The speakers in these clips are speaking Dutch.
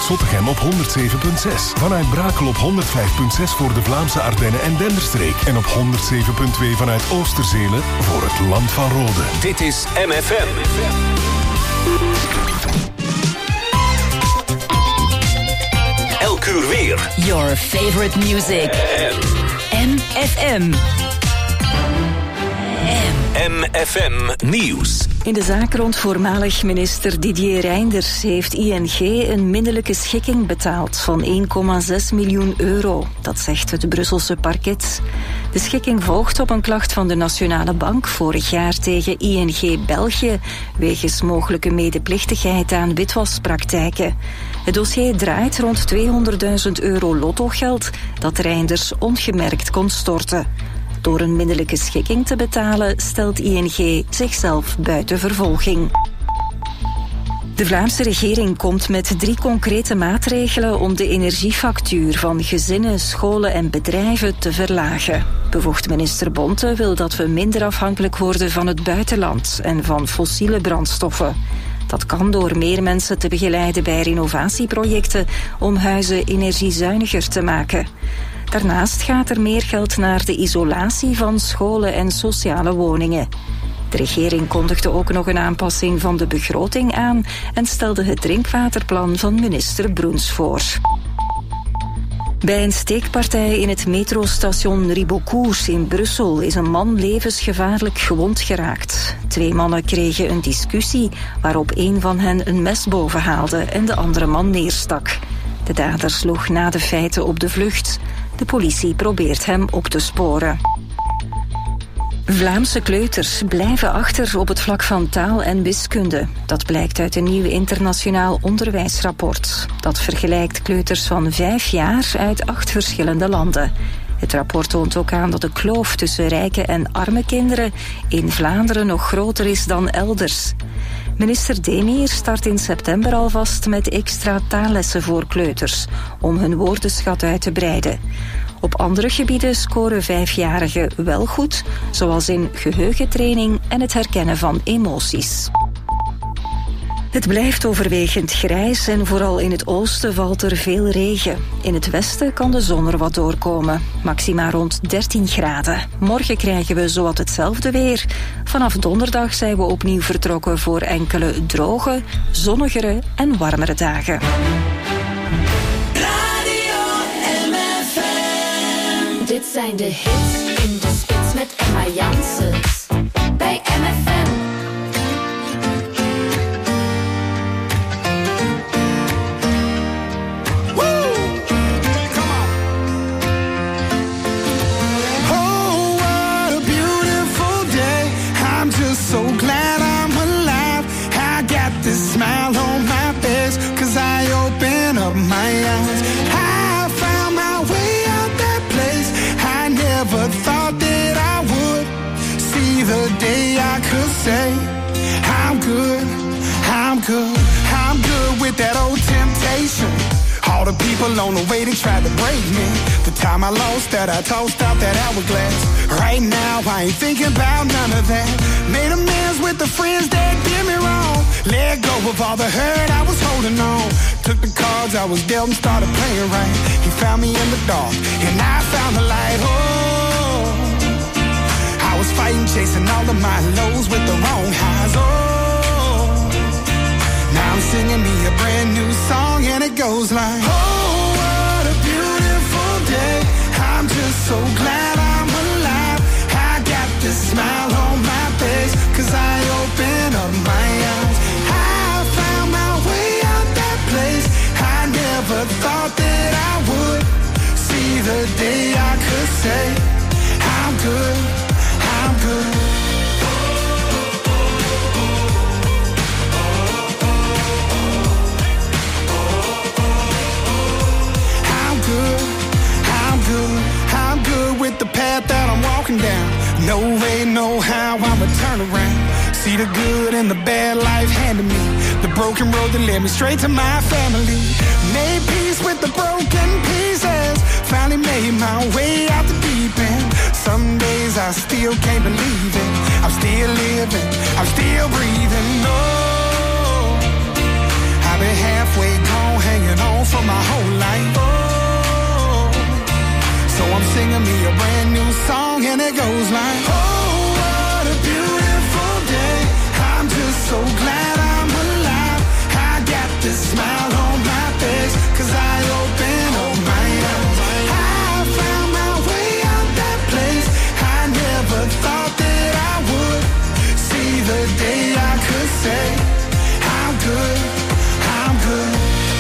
vanuit Zottegem op 107.6. Vanuit Brakel op 105.6 voor de Vlaamse Ardennen en Denderstreek. En op 107.2 vanuit Oosterzelen voor het Land van Rode. Dit is MFM. Elk uur weer. Your favorite music. MFM. MFM Nieuws. In de zaak rond voormalig minister Didier Reynders heeft ING een minnelijke schikking betaald van 1,6 miljoen euro. Dat zegt het Brusselse parket. De schikking volgt op een klacht van de Nationale Bank vorig jaar tegen ING België wegens mogelijke medeplichtigheid aan witwaspraktijken. Het dossier draait rond 200.000 euro lottogeld dat Reynders ongemerkt kon storten. Door een minnelijke schikking te betalen stelt ING zichzelf buiten vervolging. De Vlaamse regering komt met 3 concrete maatregelen om de energiefactuur van gezinnen, scholen en bedrijven te verlagen. Bevoegd minister Bonte wil dat we minder afhankelijk worden van het buitenland en van fossiele brandstoffen. Dat kan door meer mensen te begeleiden bij renovatieprojecten om huizen energiezuiniger te maken. Daarnaast gaat er meer geld naar de isolatie van scholen en sociale woningen. De regering kondigde ook nog een aanpassing van de begroting aan en stelde het drinkwaterplan van minister Broens voor. Bij een steekpartij in het metrostation Ribeaucourt in Brussel is een man levensgevaarlijk gewond geraakt. 2 mannen kregen een discussie waarop een van hen een mes bovenhaalde en de andere man neerstak. De dader sloeg na de feiten op de vlucht. De politie probeert hem op te sporen. Vlaamse kleuters blijven achter op het vlak van taal en wiskunde. Dat blijkt uit een nieuw internationaal onderwijsrapport. Dat vergelijkt kleuters van 5 jaar uit 8 verschillende landen. Het rapport toont ook aan dat de kloof tussen rijke en arme kinderen in Vlaanderen nog groter is dan elders. Minister Demir start in september alvast met extra taallessen voor kleuters, om hun woordenschat uit te breiden. Op andere gebieden scoren 5-jarigen wel goed, zoals in geheugentraining en het herkennen van emoties. Het blijft overwegend grijs en vooral in het oosten valt er veel regen. In het westen kan de zon er wat doorkomen. Maxima rond 13 graden. Morgen krijgen we zowat hetzelfde weer. Vanaf donderdag zijn we opnieuw vertrokken voor enkele droge, zonnigere en warmere dagen. Radio MFM. Dit zijn de hits in de spits met Emma Janssens. Bij MFM. So glad I'm alive. I got this smile on my face, 'cause I open up my eyes. I found my way out that place. I never thought that I would see the day I could say I'm good, I'm good, I'm good with that old temptation. All the people on the way, they tried to break me. The time I lost that, I tossed out that hourglass. Right now, I ain't thinking about none of that. Made amends with the friends that did me wrong. Let go of all the hurt I was holding on. Took the cards I was dealt and started playing right. He found me in the dark, and I found the light. Oh, I was fighting, chasing all of my lows with the wrong highs. Oh, now I'm singing me a brand new song, and it goes like, oh, what a beautiful day. I'm just so glad I'm alive. I got this smile on my face, 'cause I open up my eyes. I found my way out that place. I never thought that I would see the day I could say I'm good, I'm good. I'm good with the path that I'm walking down. No way, no how, I'ma turn around. See the good and the bad life handed me. The broken road that led me straight to my family. Made peace with the broken pieces. Finally made my way out the deep end. Some days I still can't believe it. I'm still living, I'm still breathing. No, I've been halfway gone, hanging on and it goes like, oh, what a beautiful day. I'm just so glad I'm alive. I got this smile on my face, 'cause I open up my eyes. I found my way out that place. I never thought that I would see the day I could say, I'm good, I'm good.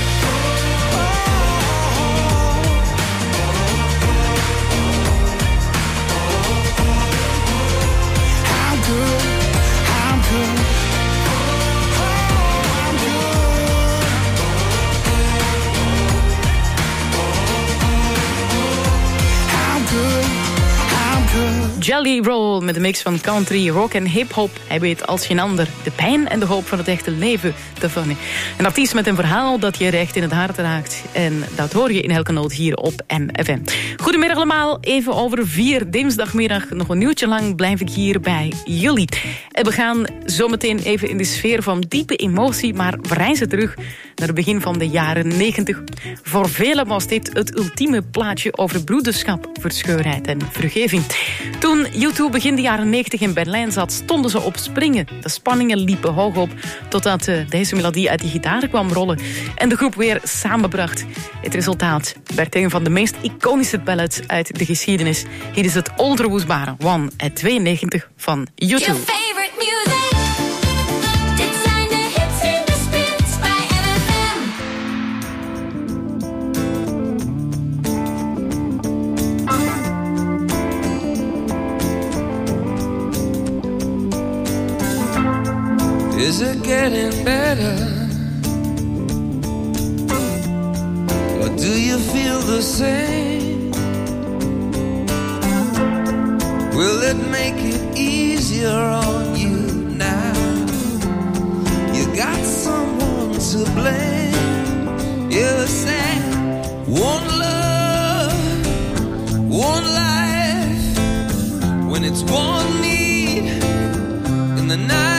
Jelly Roll met een mix van country, rock en hip-hop. Hij weet als geen ander de pijn en de hoop van het echte leven te vangen. Een artiest met een verhaal dat je recht in het hart raakt. En dat hoor je in elke noot hier op MFM. Goedemiddag allemaal, even over 4 dinsdagmiddag. Nog een uurtje lang blijf ik hier bij jullie. En we gaan zometeen even in de sfeer van diepe emotie, maar we reizen terug naar het begin van de jaren 90. Voor velen was dit het ultieme plaatje over broederschap, verscheurheid en vergeving. Toen U2 begin de jaren 90 in Berlijn zat, stonden ze op springen. De spanningen liepen hoog op, totdat deze melodie uit de gitaar kwam rollen en de groep weer samenbracht. Het resultaat werd een van de meest iconische ballads uit de geschiedenis. Hier is het onverwoestbare One uit 92 van U2. Is it getting better? Or do you feel the same? Will it make it easier on you now? You got someone to blame. You said one love, one life. When it's one need in the night,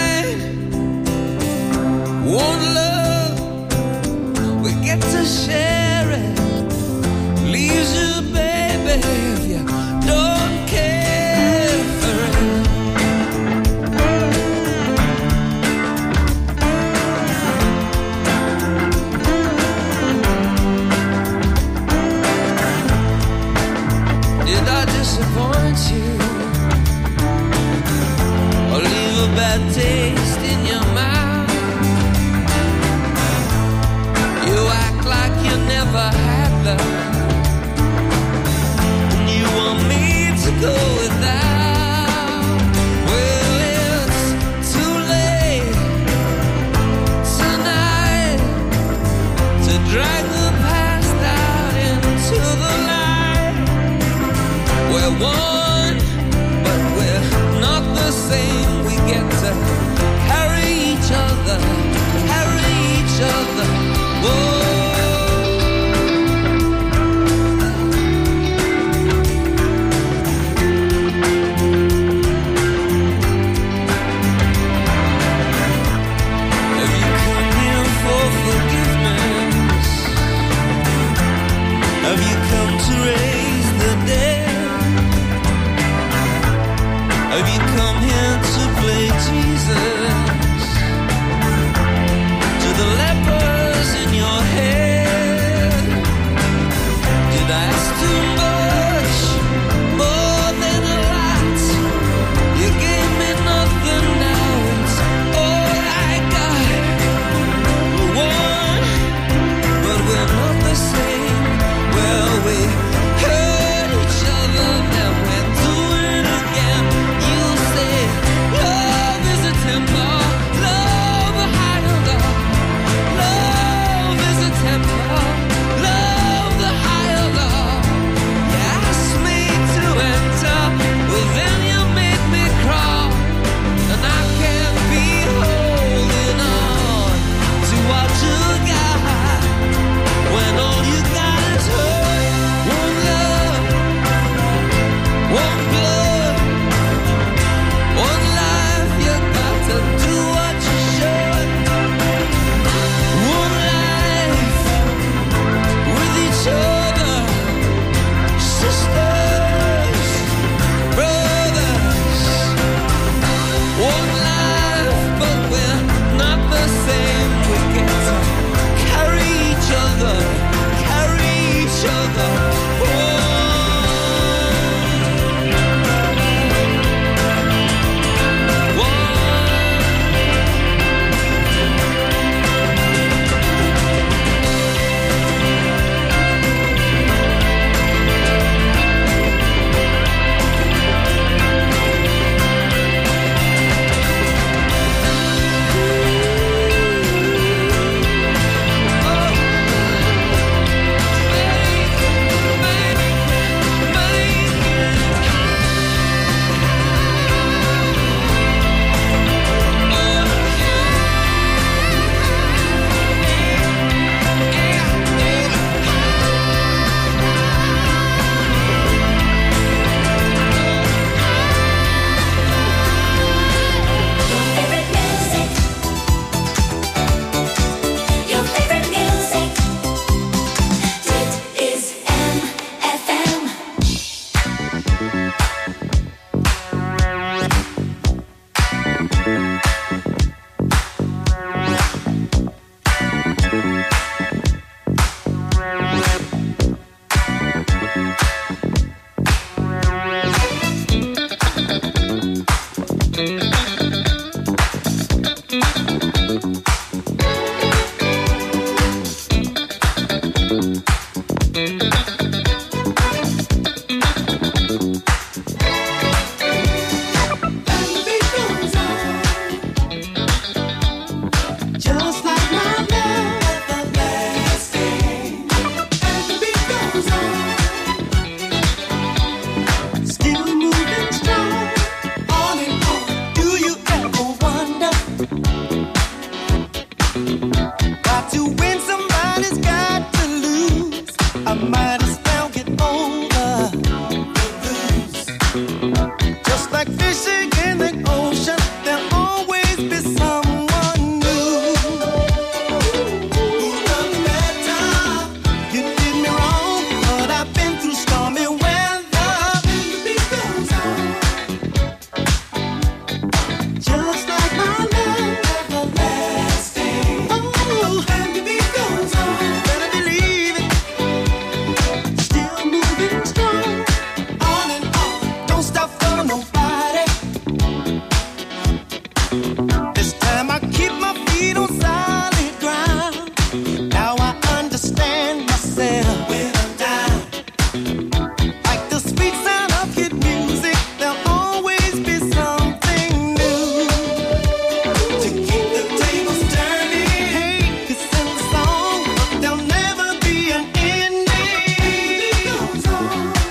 one love, we get to share it. Leaves you, baby, if you don't care for it. Did I disappoint you? Or leave a bad taste in your mouth? You act like you never Got to win, somebody's got to lose. I might as well get over the blues. Just like fishing in the ocean, there'll always be someone new. Who's done better? You did me wrong, but I've been through stormy weather. The beat goes on. Just like my love, everlasting. Oh, and the beat goes on. Better believe it. Still moving strong, on and on. Don't stop for nobody. This time I keep my feet on solid ground. Now I understand myself when I'm down. Like the sweet sound of good music, there'll always be something new to keep the tables turning. Hey, it's in the song, but there'll never be an ending. Goes on.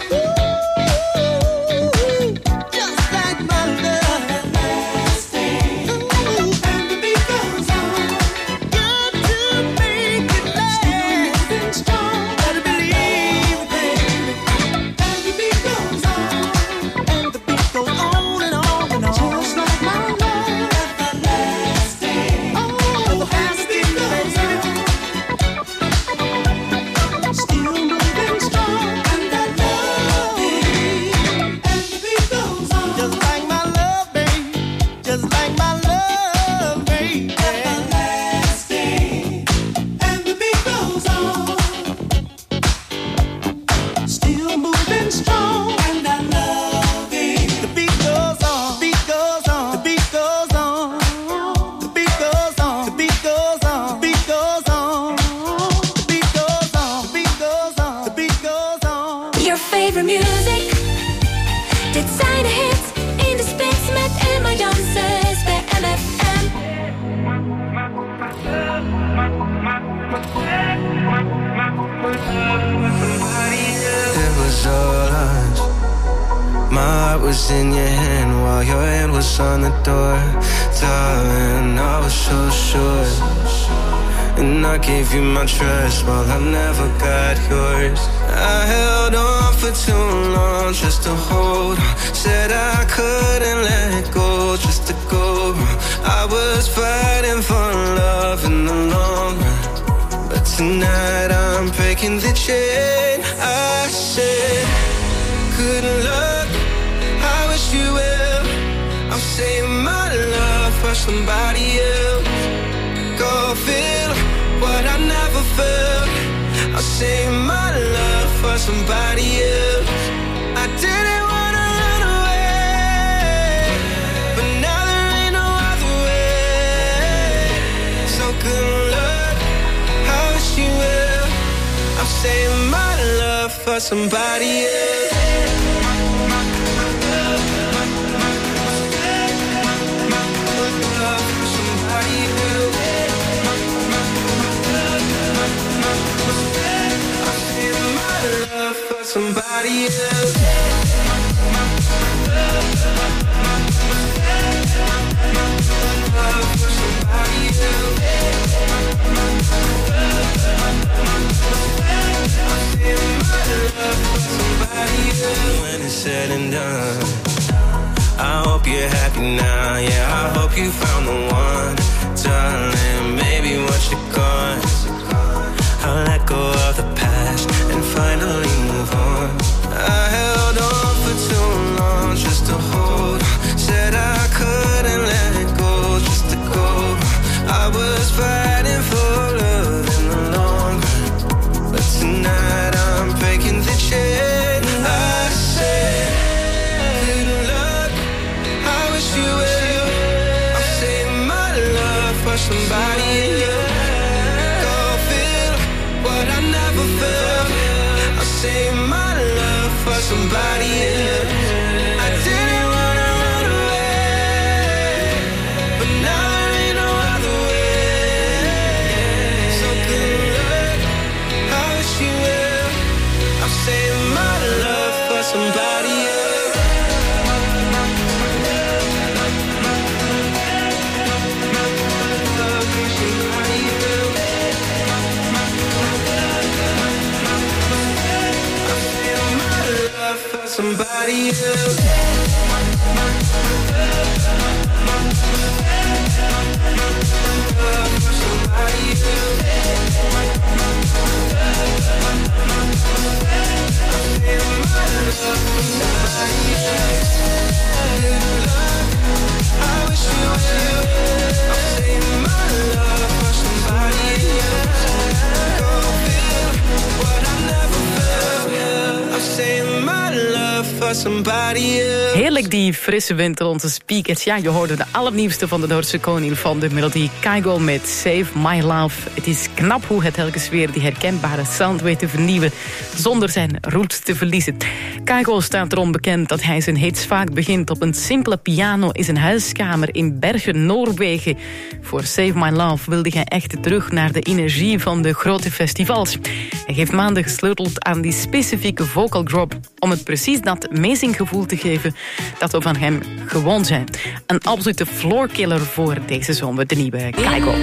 Just like my love, everlasting. Ooh, and the beat goes on. Got to make it last. Still moving strong. Better believe it, baby. And the beat goes on. And the beat goes on and on and on. Just like my love, everlasting. Oh, and the beat goes on. Still moving strong. And I love it. And the beat goes on. Just like my love, baby. Just like my love, baby. Everlasting. And the beat goes on. Still moving strong. And I love it. The beat goes on. The beat goes on. The beat goes on. The beat goes on. The beat goes on. The beat goes on. The beat goes on. The beat goes on. The beat goes on. Your favorite music. Dit zijn de hits in de spits met Emma Janssens bij MFM. It was all us. My heart was in your hand while your hand was on the door. Darling, I was so sure. And I gave you my trust while I never got yours. I held on for too long just to hold on. Said I couldn't let go just to go. I was fighting for love in the long run. But tonight I'm breaking the chain. I said, good luck, I wish you well. I'm saving my love for somebody else. Go feel what I never felt. I'll save my love for somebody else. I didn't wanna run away, but now there ain't no other way. So good luck, I wish you well. I'm saving my love for somebody else. Somebody else. When it's said and done, I hope you're happy now. Yeah, I hope you found the one, darling. Maybe once you're gone, I'll let go of the past and finally move on. I held on for too long just to hold on. Said I couldn't let go just to go. I was fighting for love in the long run, but tonight I'm breaking the chain. I said, good luck, I wish you well. I'm saving my love for somebody else. Go feel what I never felt. I'll save my love for somebody else. I didn't wanna run away, but now there ain't no other way. So good luck, I wish you well. I'm saving my love for somebody else. Love for somebody else. somebody else. Heerlijk die frisse wind in onze speakers. Ja, je hoorde de allernieuwste van de Noordse koning van de melodie Kygo met Save My Love. Het is knap hoe het telkens weer die herkenbare sound weet te vernieuwen zonder zijn roots te verliezen. Kygo staat erom bekend dat hij zijn hits vaak begint op een simpele piano in zijn huiskamer in Bergen, Noorwegen. Voor Save My Love wilde hij echt terug naar de energie van de grote festivals. Hij heeft maanden gesleuteld aan die specifieke vocal drop om het precies dat amazing-gevoel te geven dat we van hem gewoon zijn. Een absolute floorkiller voor deze zomer, de nieuwe Kygo.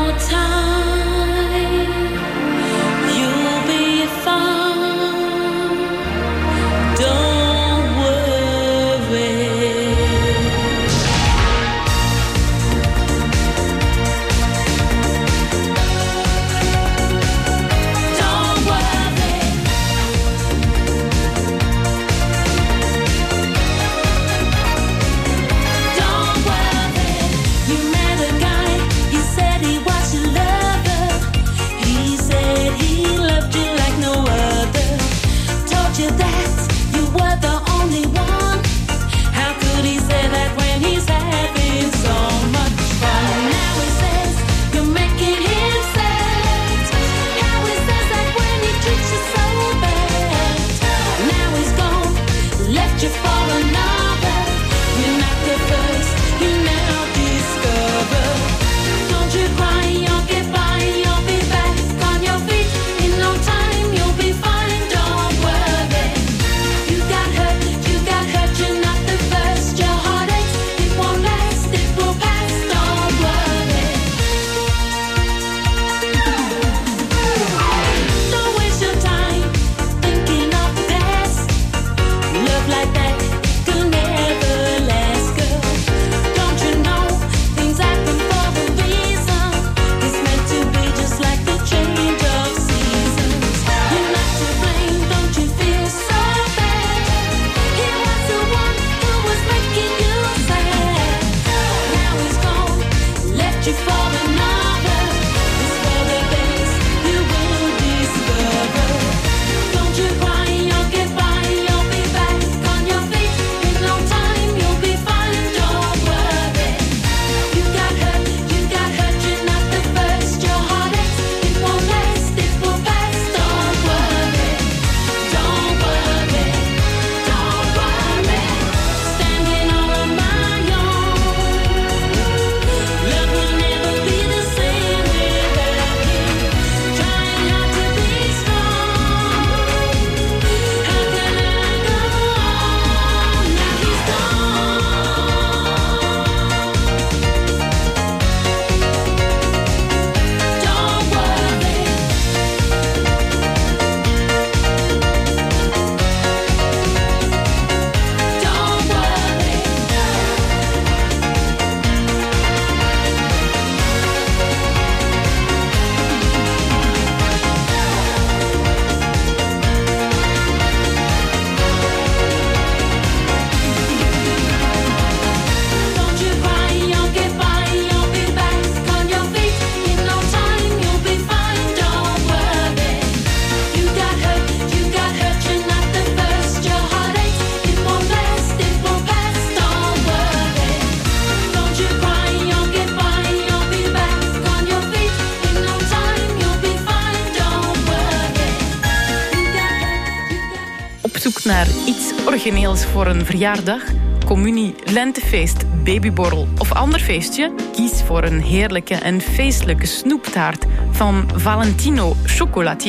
Naar iets origineels voor een verjaardag, communie, lentefeest, babyborrel of ander feestje? Kies voor een heerlijke en feestelijke snoeptaart van Valentino Chocolatier.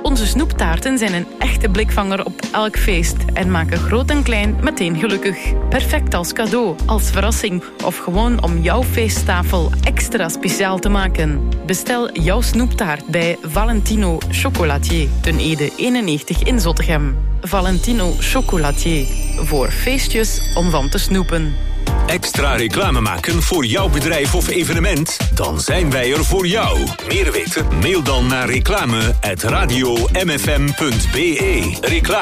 Onze snoeptaarten zijn een echte blikvanger op elk feest en maken groot en klein meteen gelukkig. Perfect als cadeau, als verrassing of gewoon om jouw feesttafel extra speciaal te maken. Bestel jouw snoeptaart bij Valentino Chocolatier, ten Ede 91 in Zottegem. Valentino Chocolatier, voor feestjes om van te snoepen. Extra reclame maken voor jouw bedrijf of evenement? Dan zijn wij er voor jou. Meer weten? Mail dan naar reclame@radiomfm.be.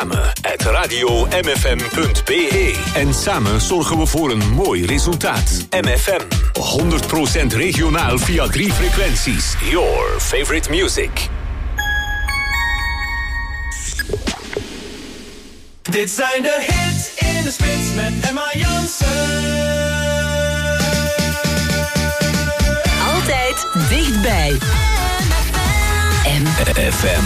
Reclame@radiomfm.be. En samen zorgen we voor een mooi resultaat. MFM. 100% regionaal via 3 frequenties. Your favorite music. Dit zijn de hits in de spits met Emma Jansen. Altijd dichtbij. MFM.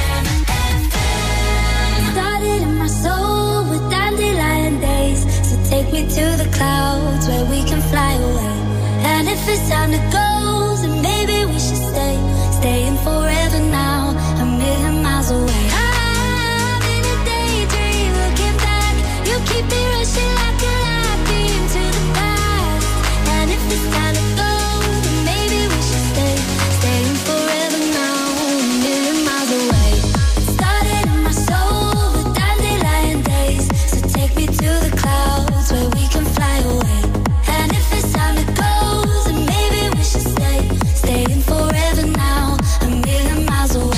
Started in my soul with dandelion days. So take me to the clouds where we can fly away. And if it's time to go, then maybe we should stay. Staying forever now, a million miles away. You keep me rushing like a light beam to the past. And if it's time to go, then maybe we should stay. Staying forever now, a million miles away. Started in my soul with dandelion days. So take me to the clouds where we can fly away. And if it's time to go, then maybe we should stay. Staying forever now, a million miles away.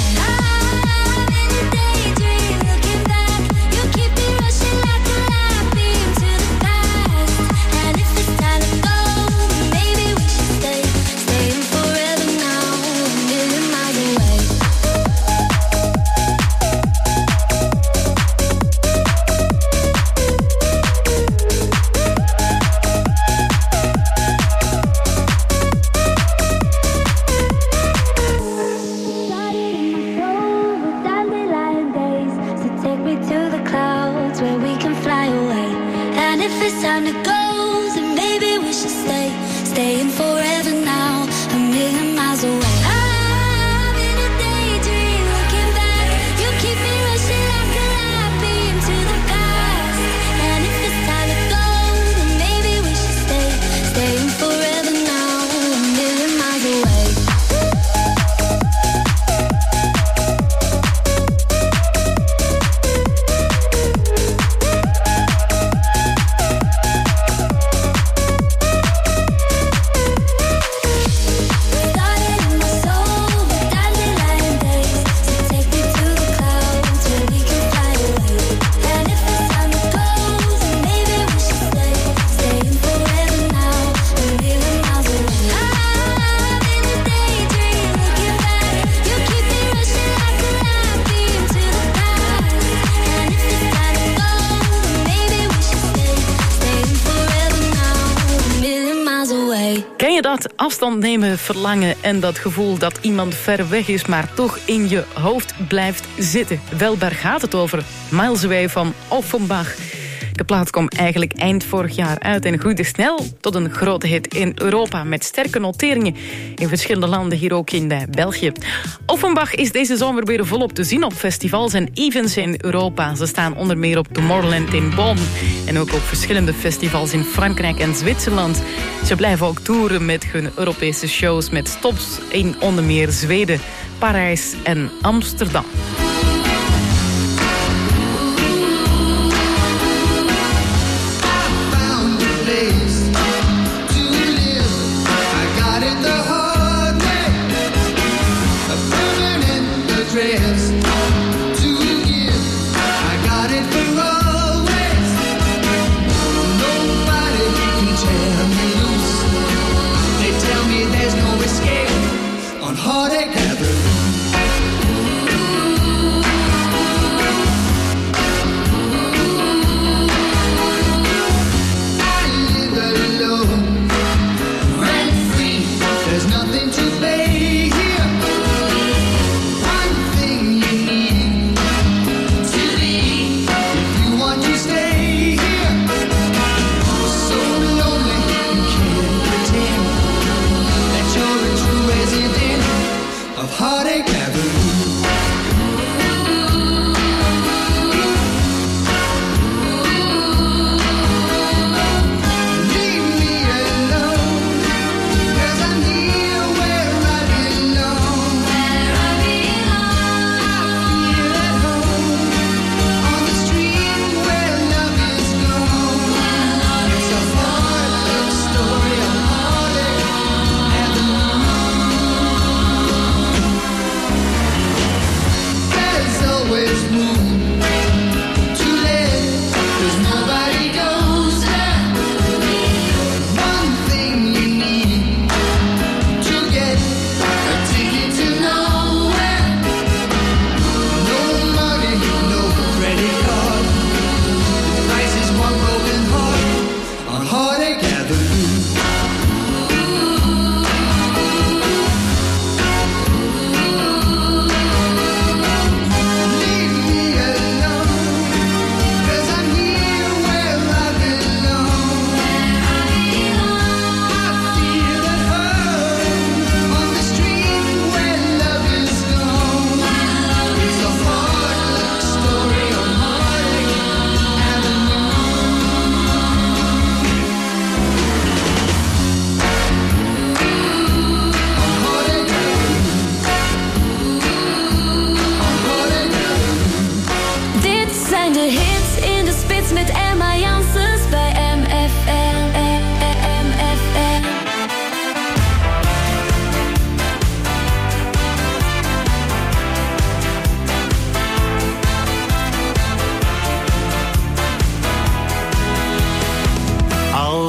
Afstand nemen, verlangen en dat gevoel dat iemand ver weg is, maar toch in je hoofd blijft zitten. Wel, daar gaat het over. Miles Away van Offenbach. De plaat kwam eigenlijk eind vorig jaar uit en groeide snel tot een grote hit in Europa met sterke noteringen in verschillende landen, hier ook in België. Offenbach is deze zomer weer volop te zien op festivals en events in Europa. Ze staan onder meer op Tomorrowland in Bonn en ook op verschillende festivals in Frankrijk en Zwitserland. Ze blijven ook toeren met hun Europese shows met stops in onder meer Zweden, Parijs en Amsterdam. Heartache Avenue.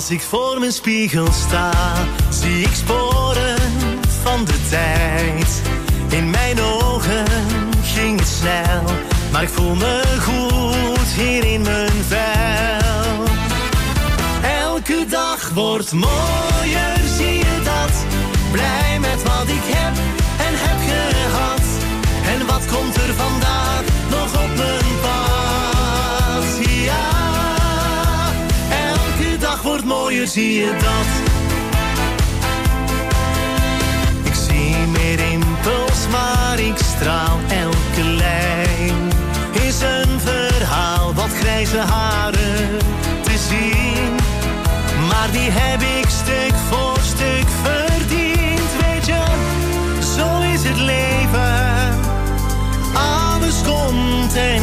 Als ik voor mijn spiegel sta, zie ik sporen van de tijd. In mijn ogen ging het snel, maar ik voel me goed hier in mijn vel. Elke dag wordt mooier, zie je dat? Blij met wat ik heb en heb gehad. En wat komt er vandaag nog op mijn pad? Ja, elke dag wordt mooier, zie je dat? Ik zie meer rimpels, maar ik straal. Elke lijn is een verhaal. Wat grijze haren te zien, maar die heb ik stuk voor stuk verdiend. Weet je, zo is het leven. Alles komt en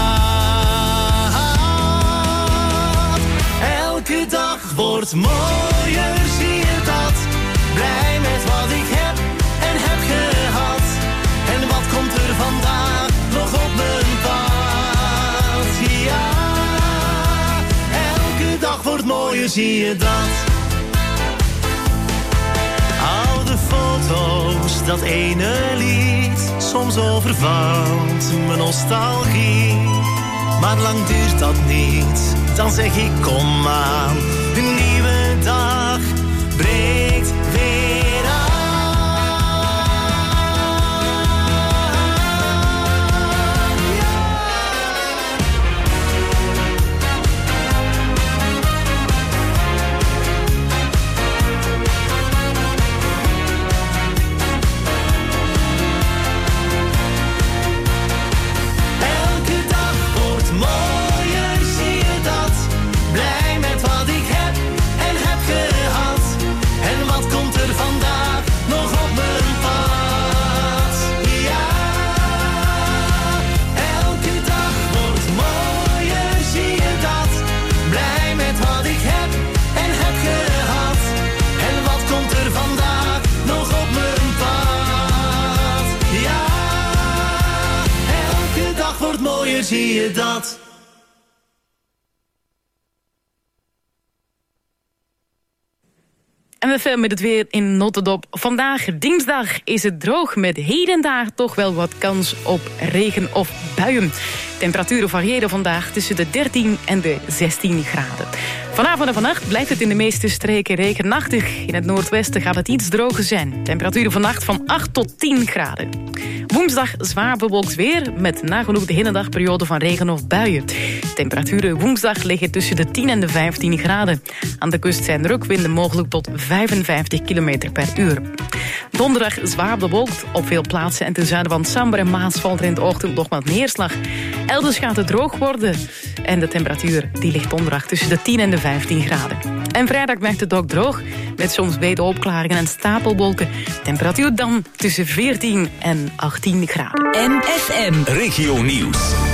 gaat. Elke dag wordt mooier, zie je dat? Blij met wat ik heb en heb gehad. En wat komt er vandaag nog op mijn pad? Ja, elke dag wordt mooier, zie je dat? Oude foto's, dat ene lied, soms overvalt mijn nostalgie. Maar lang duurt dat niet, dan zeg ik kom aan. Een nieuwe dag breekt weer aan. Zie je dat? En we filmen met het weer in notendop. Vandaag, dinsdag, is het droog met heden en daar toch wel wat kans op regen of buien. Temperaturen variëren vandaag tussen de 13 en de 16 graden. Vanavond en vannacht blijft het in de meeste streken regenachtig. In het noordwesten gaat het iets droger zijn. Temperaturen vannacht van 8 tot 10 graden. Woensdag zwaar bewolkt weer met nagenoeg de hele dag periode van regen of buien. Temperaturen woensdag liggen tussen de 10 en de 15 graden. Aan de kust zijn er ook winden mogelijk tot 55 km per uur. Donderdag zwaar bewolkt op veel plaatsen en ten zuiden van Samber en Maas valt er in de ochtend nog wat neerslag. Elders gaat het droog worden en de temperatuur die ligt donderdag tussen de 10 en de 15 graden. En vrijdag blijft het ook droog met soms brede opklaringen en stapelwolken. Temperatuur dan tussen 14 en 18 graden. MFM Regio Nieuws.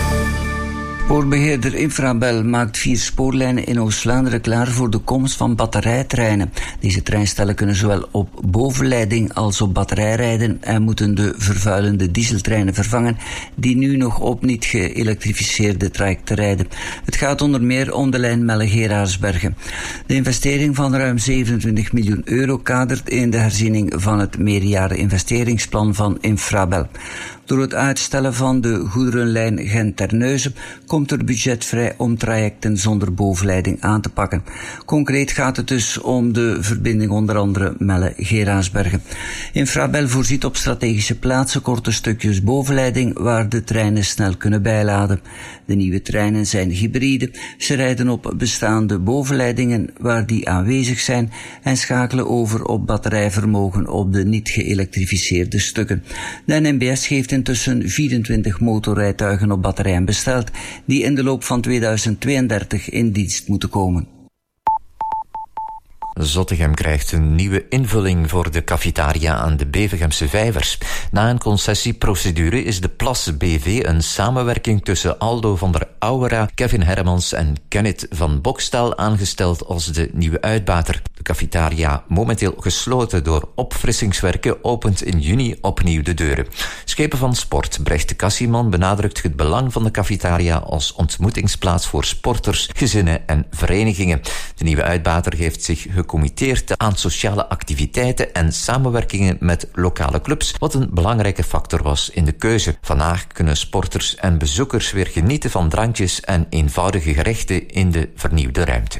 Spoorbeheerder Infrabel maakt 4 spoorlijnen in Oost-Vlaanderen klaar voor de komst van batterijtreinen. Deze treinstellen kunnen zowel op bovenleiding als op batterij rijden en moeten de vervuilende dieseltreinen vervangen die nu nog op niet geëlektrificeerde trajecten rijden. Het gaat onder meer om de lijn Melle-Geraarsbergen. De investering van ruim 27 miljoen euro kadert in de herziening van het meerjaren investeringsplan van Infrabel. Door het uitstellen van de goederenlijn Gent-Terneuzen komt er budget vrij om trajecten zonder bovenleiding aan te pakken. Concreet gaat het dus om de verbinding onder andere Melle-Geraarsbergen. Infrabel voorziet op strategische plaatsen korte stukjes bovenleiding waar de treinen snel kunnen bijladen. De nieuwe treinen zijn hybride. Ze rijden op bestaande bovenleidingen waar die aanwezig zijn en schakelen over op batterijvermogen op de niet geëlektrificeerde stukken. De NMBS heeft intussen 24 motorrijtuigen op batterijen besteld die in de loop van 2032 in dienst moeten komen. Zottegem krijgt een nieuwe invulling voor de cafetaria aan de Bevegemse Vijvers. Na een concessieprocedure is de Plas BV een samenwerking tussen Aldo van der Auwera, Kevin Hermans en Kenneth van Bokstel aangesteld als de nieuwe uitbater. De cafetaria, momenteel gesloten door opfrissingswerken, opent in juni opnieuw de deuren. Schepen van Sport Brecht de Cassieman benadrukt het belang van de cafetaria als ontmoetingsplaats voor sporters, gezinnen en verenigingen. De nieuwe uitbater heeft zich gecommitteerd aan sociale activiteiten en samenwerkingen met lokale clubs, wat een belangrijke factor was in de keuze. Vandaag kunnen sporters en bezoekers weer genieten van drankjes en eenvoudige gerechten in de vernieuwde ruimte.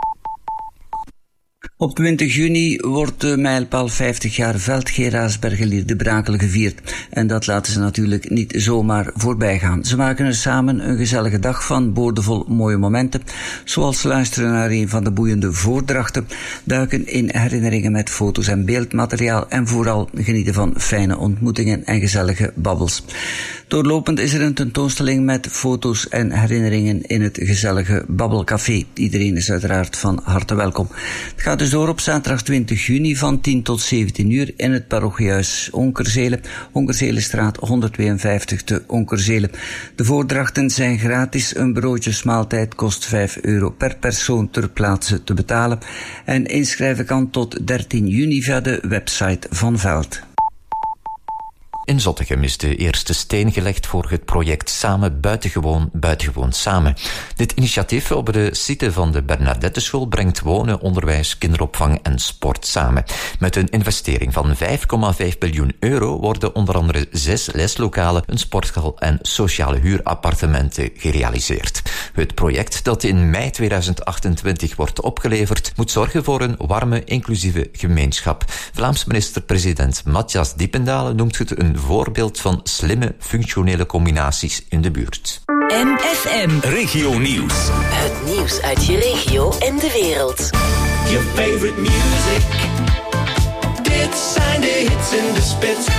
Op 20 juni wordt de mijlpaal 50 jaar Veldgeraasbergelier de Brakel gevierd. En dat laten ze natuurlijk niet zomaar voorbij gaan. Ze maken er samen een gezellige dag van, boordevol mooie momenten. Zoals luisteren naar een van de boeiende voordrachten, duiken in herinneringen met foto's en beeldmateriaal en vooral genieten van fijne ontmoetingen en gezellige babbels. Doorlopend is er een tentoonstelling met foto's en herinneringen in het gezellige Babbelcafé. Iedereen is uiteraard van harte welkom. Het gaat dus door op zaterdag 20 juni van 10 tot 17 uur in het parochiehuis Onkerzelen, Onkerzelenstraat 152 te Onkerzelen. De voordrachten zijn gratis. Een broodjesmaaltijd kost €5 per persoon ter plaatse te betalen. En inschrijven kan tot 13 juni via de website van Veld. In Zottegem is de eerste steen gelegd voor het project Samen Buitengewoon, Buitengewoon Samen. Dit initiatief op de site van de Bernadetteschool brengt wonen, onderwijs, kinderopvang en sport samen. Met een investering van €5,5 miljoen worden onder andere 6 leslokalen, een sporthal en sociale huurappartementen gerealiseerd. Het project, dat in mei 2028 wordt opgeleverd, moet zorgen voor een warme, inclusieve gemeenschap. Vlaams minister-president Matthias Diependalen noemt het een voorbeeld van slimme, functionele combinaties in de buurt. MFM Regio Nieuws. Het nieuws uit je regio en de wereld. Your favorite music. Dit zijn de hits in de spits.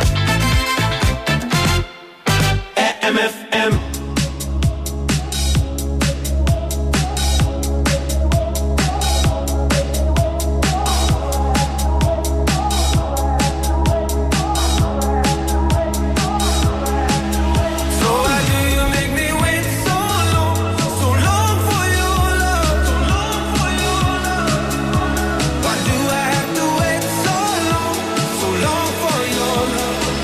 MFM. Why do I have to wait so long for your love?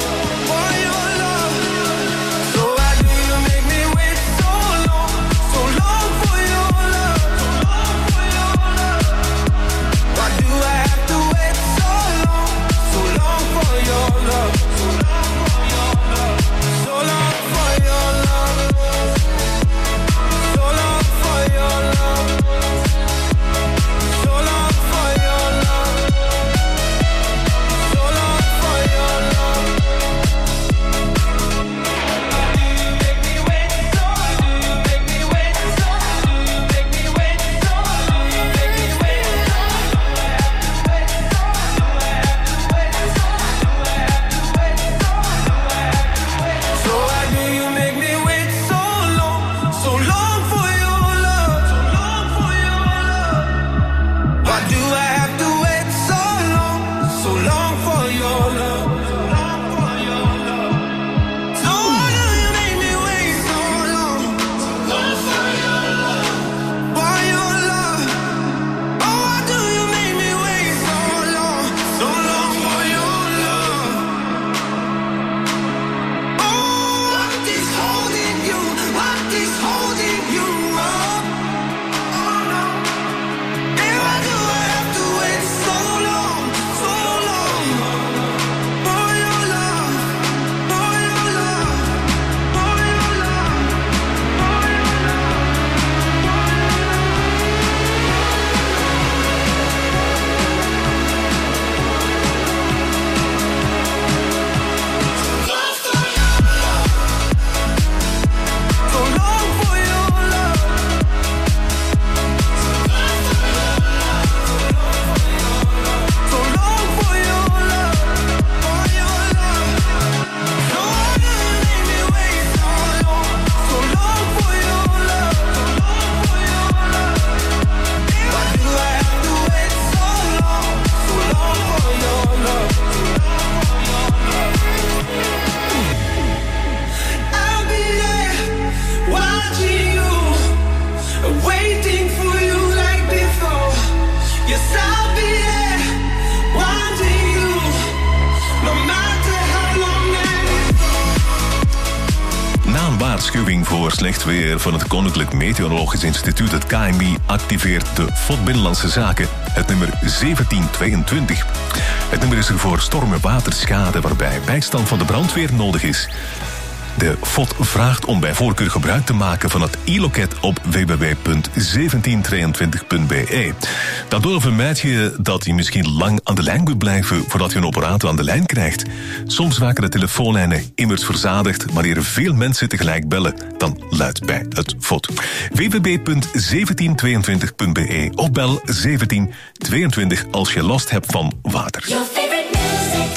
waarschuwing voor slecht weer van het Koninklijk Meteorologisch Instituut, het KMI, activeert de FOD Binnenlandse Zaken, het nummer 1722. Het nummer is er voor storm- en waterschade waarbij bijstand van de brandweer nodig is. De FOD vraagt om bij voorkeur gebruik te maken van het e-loket op www.1723.be. Daardoor vermijd je dat je misschien lang aan de lijn moet blijven voordat je een operator aan de lijn krijgt. Soms raken de telefoonlijnen immers verzadigd, maar wanneer veel mensen tegelijk bellen, dan luidt bij het FOD. www.1722.be of bel 1722 als je last hebt van water. Your favorite music.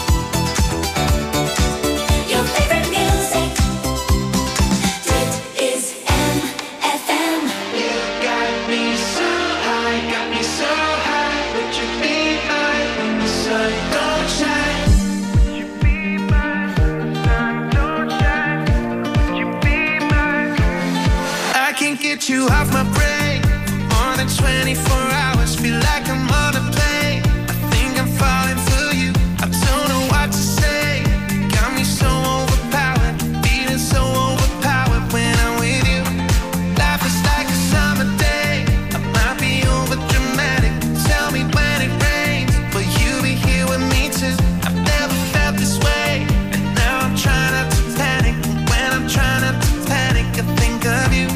Your favorite music. Dit is MFM. You got me so high, got me so high. Would you be mine when the sun don't shine? Would you be mine when the sun don't shine? Would you be mine? I can't get you off my brain for more than 24 hours. Feel like I'm on a plane. I think I'm falling for you. I don't know what to say. Got me so overpowered, feeling so overpowered when I'm with you. Life is like a summer day. I might be over dramatic. Tell me when it rains, but you be here with me too. I've never felt this way, and now I'm trying not to panic. When I'm trying not to panic, I think of you.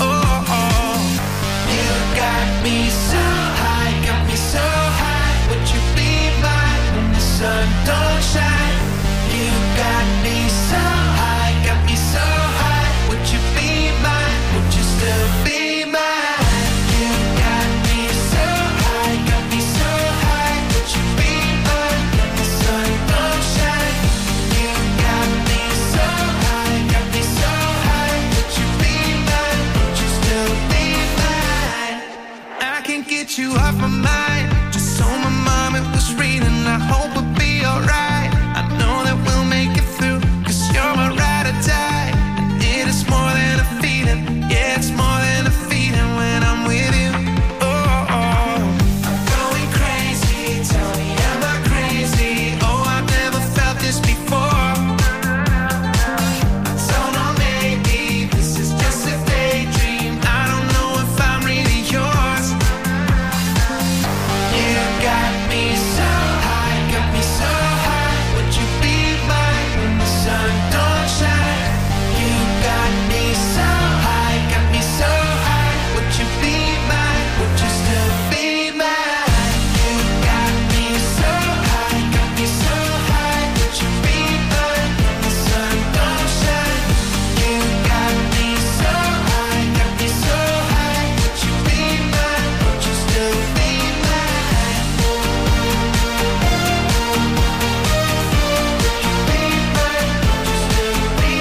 You got me so high, got me so high. Would you be mine when the sun don't shine? You got me so high, got me so high. Would you be mine? Would you still be mine? You got me so high, got me so high. Would you be mine when the sun don't shine? You got me so high, got me so high. Would you be mine? Would you still be mine? I can't get you off my mind. Just so my mom it was reading. I hope we'll be alright. I know that we'll make it through, 'cause you're my ride or die. And it is more than a feeling. Yeah, it's more than a feeling when I'm with you. Oh, I'm going crazy. Tell me, am I crazy? Oh, I've never felt this before. I don't know, maybe this is just a daydream. I don't know if I'm really yours. You got me so high, got me so high. Would you be mine when the sun don't shine? You got me so high, got me so high. Would you be mine? Would you still be mine? You got me so high, got me so high. Would you be mine when the sun don't shine? You got me so high, got me so high. Would you be mine? Would you still be mine? Would you be mine? Would you still be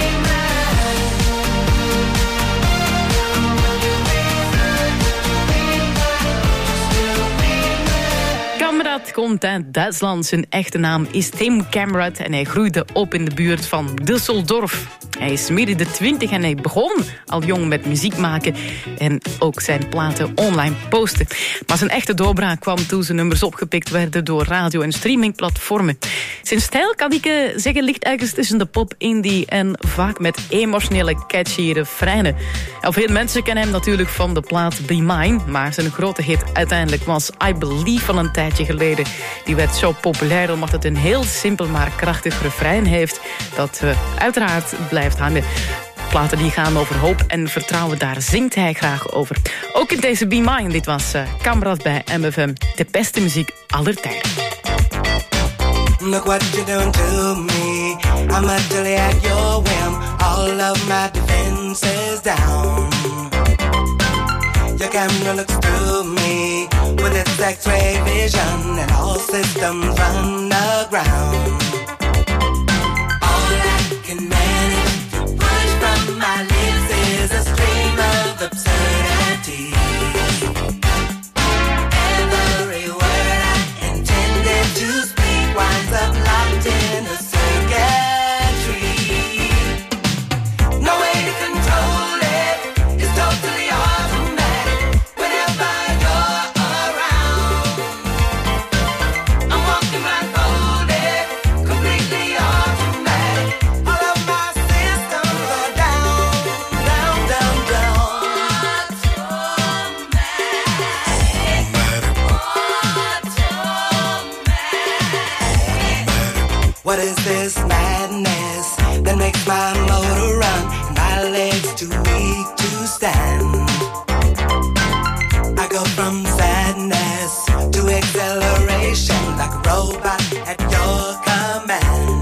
Kamrat komt uit Duitsland. Zijn echte naam is Tim Kamrat en hij groeide op in de buurt van Düsseldorf. Hij is midden de 20 en hij begon al jong met muziek maken en ook zijn platen online posten. Maar zijn echte doorbraak kwam toen zijn nummers opgepikt werden door radio- en streamingplatformen. Zijn stijl, kan ik zeggen, ligt ergens tussen de pop, indie en vaak met emotionele, catchy refreinen. Veel mensen kennen hem natuurlijk van de plaat Be Mine, maar zijn grote hit uiteindelijk was I Believe van een tijdje geleden. Die werd zo populair omdat het een heel simpel maar krachtig refrein heeft dat uiteraard blijft hangen. Platen die gaan over hoop en vertrouwen, daar zingt hij graag over. Ook in deze Be Mine, dit was Kamrat bij MFM. De beste muziek aller tijden. Look what you're doing to me. I'm utterly at your whim. All of my defenses down. Your camera looks through me with its X-ray vision, and all systems run aground. All I can manage to push from my lips is a stream of absurdity. Every word I intended to speak winds up locked in a circuitry. No way to control it, it's totally automatic. Whenever you're around, I'm walking blindfolded, completely this madness that makes my motor run and my legs too weak to stand. I go from sadness to acceleration like a robot at your command.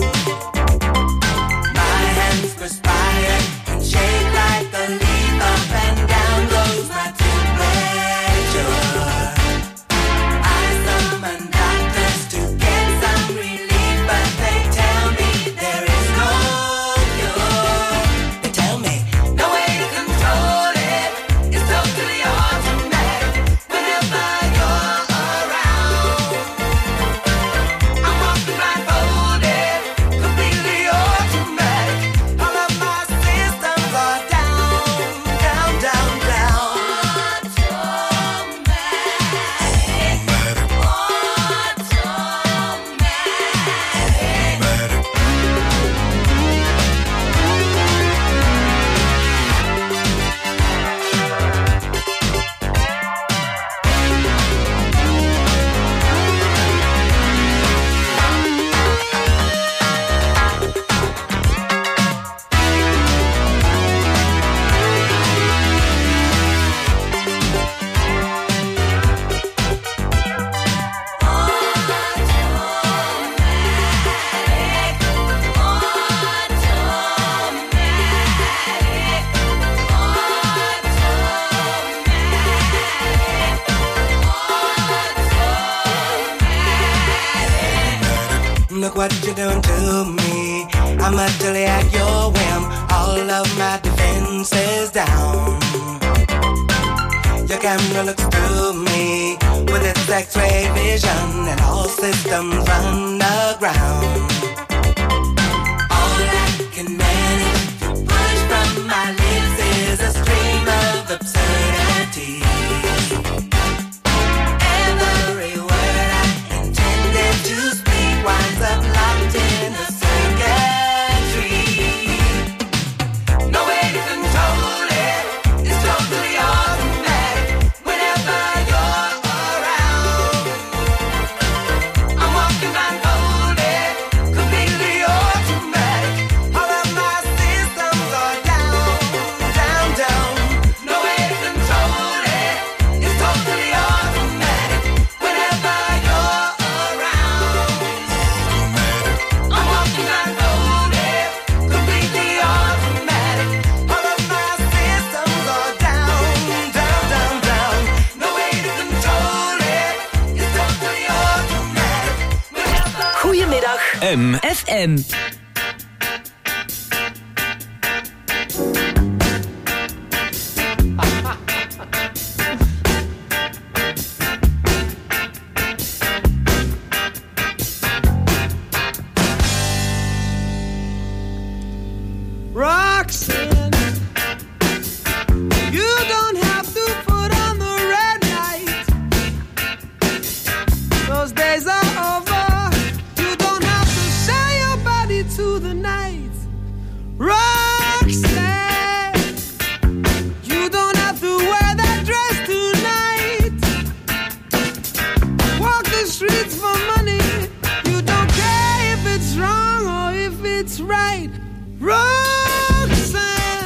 My hands perspire and shake like a leaf. Up and down goes my temperature. I summon doctors to get some relief, but they tell me there is no cure. They tell me no way to control it. It's totally automatic whenever you're around. I'm walking blindfolded, completely automatic. All of my systems are down, down, down, down. Look what you're doing to me. I'm utterly at your whim. All of my defenses down. Your camera looks through me with its X-ray vision, and all systems run aground. All I can manage to push from my lips is a stream of absurdity. Every word I intended to speak winds up locked in the circuitry. No way to control it. It's totally automatic whenever you're around. I'm walking blindfolded, completely automatic. All of my systems are down, down, down. No way to control it. It's totally automatic whenever you're around. I'm walking blindfolded, completely automatic. All of my systems are down, down, down, down. No way to control it. It's totally automatic. Goedemiddag FM. Roxanne, you don't have to put on the red light. Those days are over. You don't have to sell your body to the night. Roxanne, you don't have to wear that dress tonight. Walk the streets for money. You don't care if it's wrong or if it's right. Roxanne.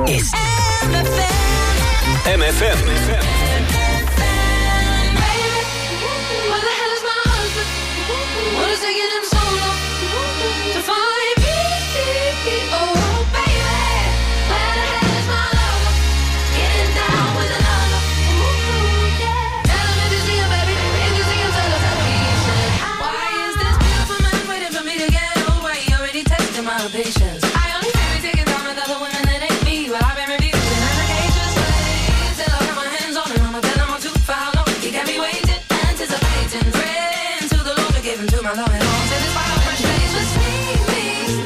is MFM. What the hell is my husband? What is taking him so long to find me? Oh, baby, where the hell is my lover? Getting down with another. Tell him if you see him, baby. If you see him, tell him he said, why is this beautiful man waiting for me to get over? He already tested my patience. I only feel me taking down with other women that ain't me, but I've been refusing allegations. Till I got my hands on him, I'ma tell him I'm too far long. He got me waiting, anticipating, praying to the Lord to give him to my love and all. Satisfy my fresh face with sneak me,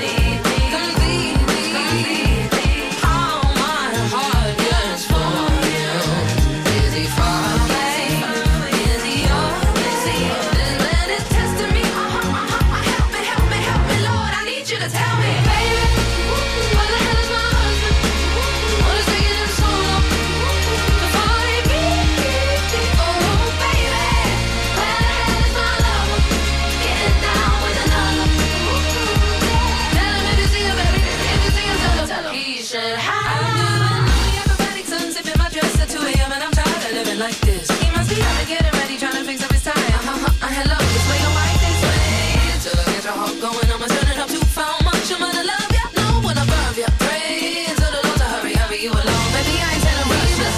completely. All my heart yearns for you. Is he far away? Is he yours? This man is testing me. Help me, Lord, I need you to tell me, baby, what the hell is my husband? What is taking him so long to find me? Oh, baby, where the hell is my lover? Getting down with another. Tell him if you see him, baby. If you see him, tell him he should have. I'm doing the acrobatic sun, sipping my dress at 2 a.m. and I'm tired of living like this. He must be out to get it ready, trying to fix up his tie. Hello, this way your wife this way. Till I get your heart going, I'ma turn it up too far. Much I'm gonna love ya, no one above ya. Pray to the Lord to hurry you along. Baby, I ain't telling rush ya.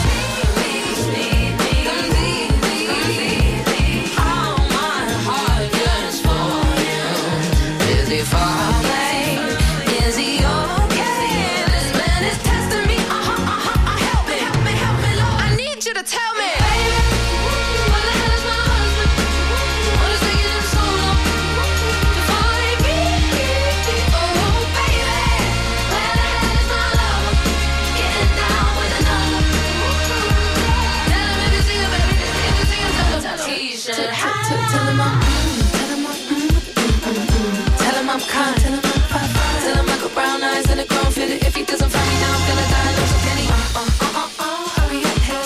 All my heart yearns for you. Is he far away? Is he okay? This man is testing me. Help me, Lord. I need you to tell me, baby, what the hell is my husband? What is taking him so long to find me? Oh, baby, where the hell is my lover? Getting down with another. Tell him if you see him, baby. If you see him, tell him he should have. Tell him I'm kind. Tell him I'm fine. Tell him I got brown eyes and a grown fitted. If he doesn't find me now, I'm gonna die. No, so can he? Hurry up, his.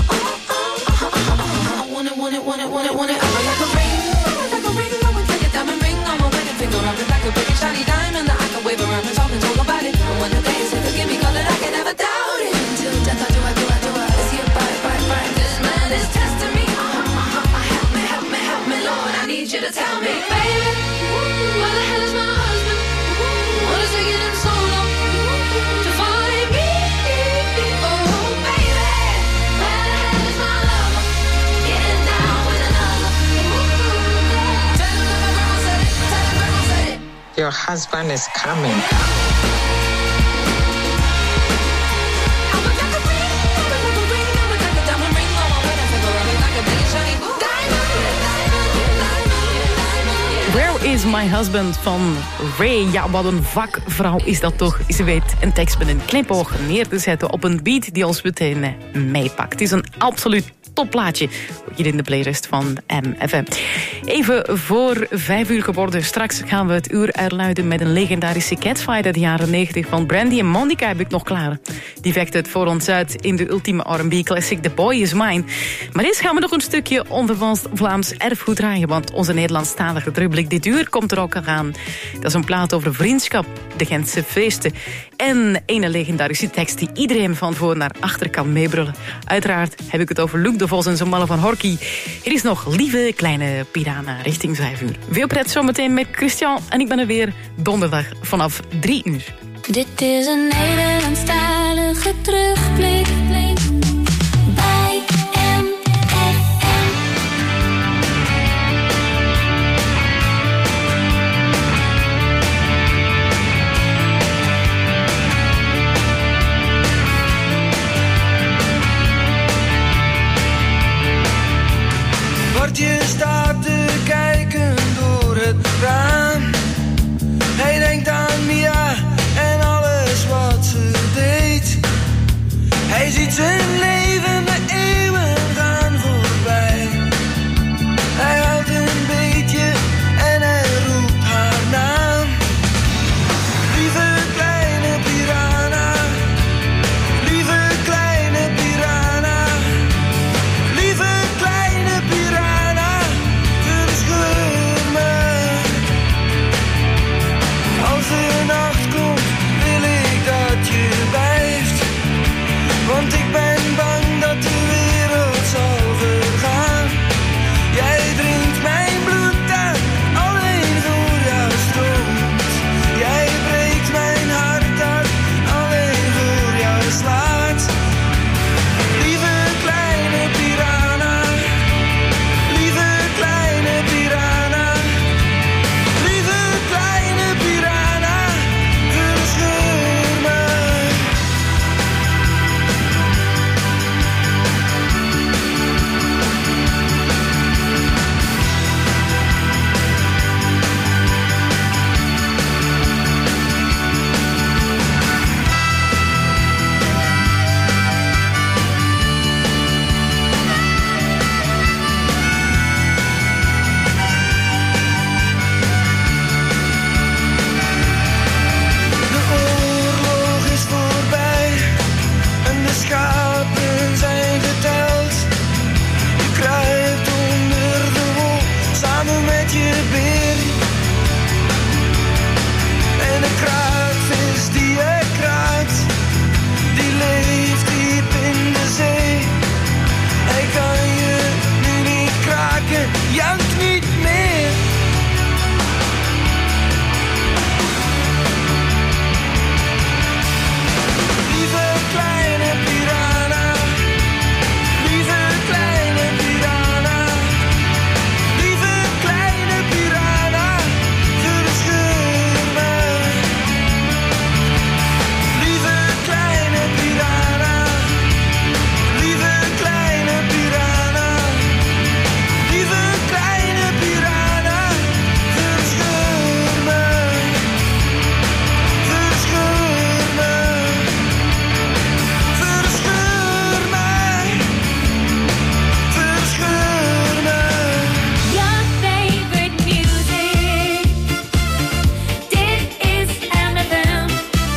I want it. I'm like a ring. I would like a diamond ring on my wedding finger. I'm like a big shiny diamond that I can wave around and talk about it. And when the day is here, give me color, I can never doubt it. Until death, I do. Is he a bite? This man is testing me. Help me, Lord, I need you to tell me, baby, what the hell is my husband? What is taking him so long to find me? Oh, baby, where the hell is my lover? Getting down with another. Tell him that my grandma said it. Your husband is coming. I would like a ring. I would like a diamond ring on my wedding finger. I would like a big shiny diamond. Where is my husband van Ray? Ja, wat een vakvrouw is dat toch. Ze weet een tekst met een knipoog neer te zetten op een beat die ons meteen meepakt. Het is een absoluut topplaatje hier in de playlist van MFM. Even voor 5 uur geworden. Straks gaan we het uur uitluiden met een legendarische catfight uit de jaren 90 van Brandy en Monica heb ik nog klaar. Die vecht het voor ons uit in de ultieme R&B classic The Boy Is Mine. Maar eerst gaan we nog een stukje onvervalst Vlaams erfgoed draaien, want onze Nederlandstalige terugblik dit uur komt er ook al aan. Dat is een plaat over vriendschap, de Gentse feesten en een legendarische tekst die iedereen van voor naar achter kan meebrullen. Uiteraard heb ik het over Luc de Vos en zijn mannen van Horky. Hier is nog Lieve Kleine Piranha richting 5 uur. Veel pret zometeen met Christian en ik ben er weer donderdag vanaf 3 uur. Dit is een Nederlandstalige terugblik bij MFM. Bartje staat te kijken door het raam. Hij denkt aan Mia en alles wat ze deed. Hij ziet ze met je weer. En de kruidvis die je kruidt, die leeft diep in de zee. Hij kan je nu niet kraken, jank niet meer. Lieve kleine piranha, lieve kleine piranha, lieve kleine piranha, verscheur me. Lieve kleine piranha, lieve kleine piranha, lieve kleine piranha, verscheur me, verscheur me, verscheur mij, verscheur me. Your favorite music. Dit is MFM.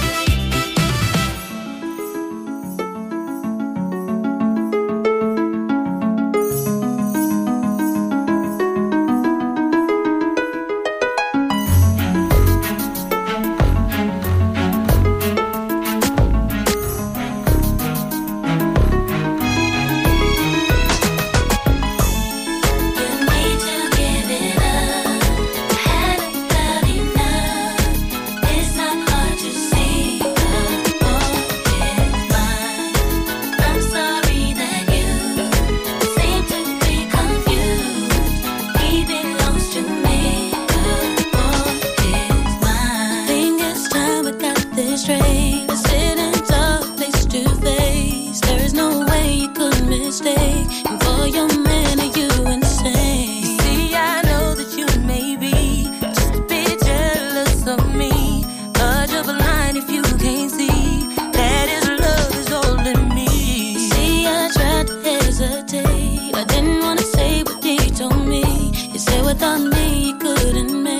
You need to give it up. Hadn't felt enough. It's not hard to see. The fault is mine. I'm sorry that you seem to be confused. He belongs to me. The fault is mine. Think it's time we got this straight. We're sitting tough face to face. There is no way you could mistake. And for your man, are you insane? You see, I know that you may be just a bit jealous of me. But you're blind if you can't see that his love is holding me. You see, I tried to hesitate. I didn't want to say what he told me. You said without me you couldn't make